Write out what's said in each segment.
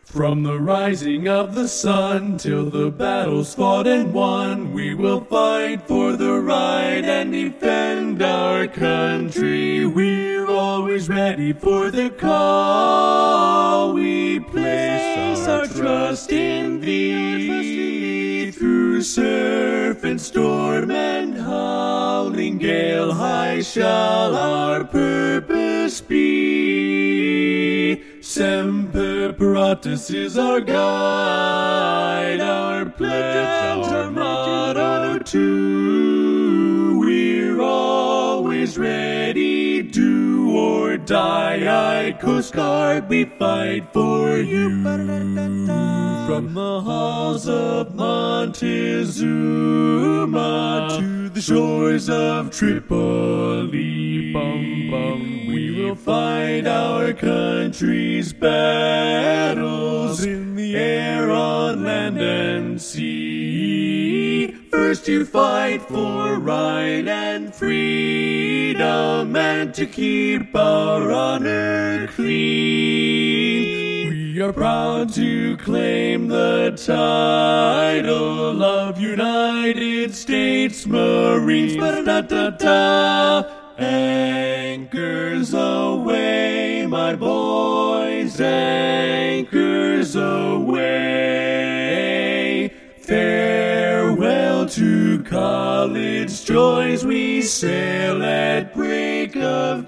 From the rising of the sun till the battle's fought and won, we will fight for the right and defend our country. We're always ready for the call. We place our trust in thee. Through surf and storm and howling gale, high shall our purpose be. Semper Paratus is our guide, our pledge, our motto too. We're always ready, do or die. Coast Guard, we fight for you. From the halls of Montezuma to the shores of Tripoli, we will fight our country's battles in the air, on land, and sea. First to fight for right and freedom, and to keep our honor clean. We are proud to claim the title of United States Marines. Anchors away, my boys, anchors away. Farewell to college joys, we sail at break of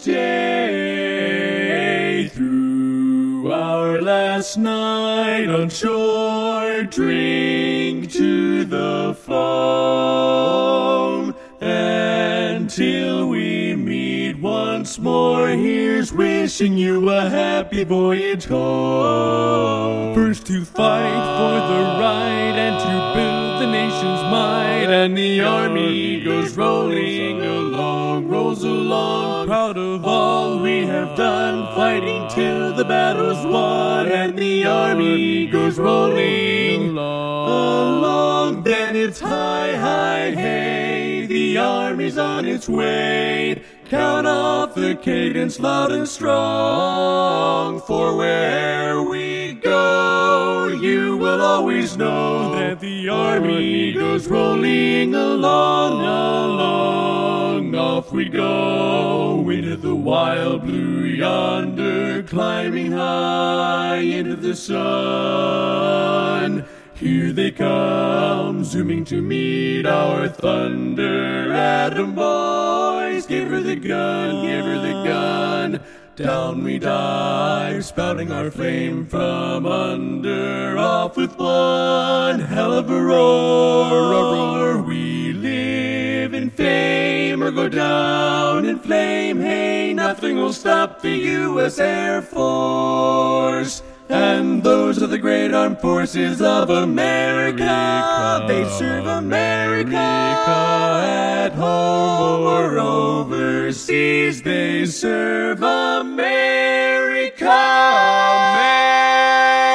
day. Through our last night on shore, drink to the foam. Until we meet once more, here's wishing you a happy voyage home. First to fight for the right and to build the nation's might, and the army goes rolling along, rolls along, proud of all we have done, fighting till the battle's won, and the army goes rolling along. Then it's hi, hi, hey, the army's on its way. Count off the cadence loud and strong, for where we go, you will always know that the army goes rolling along, along. Off we go into the wild blue yonder, climbing high into the sun. Here they come, zooming to meet our thunder. Atom boys, give her the gun, give her the gun. Down we dive, spouting our flame from under. Off with one hell of a roar, a roar. We live in fame or go down in flame. Hey, nothing will stop the U.S. Air Force. And those are the great armed forces of America. They serve America at home or overseas. They serve America.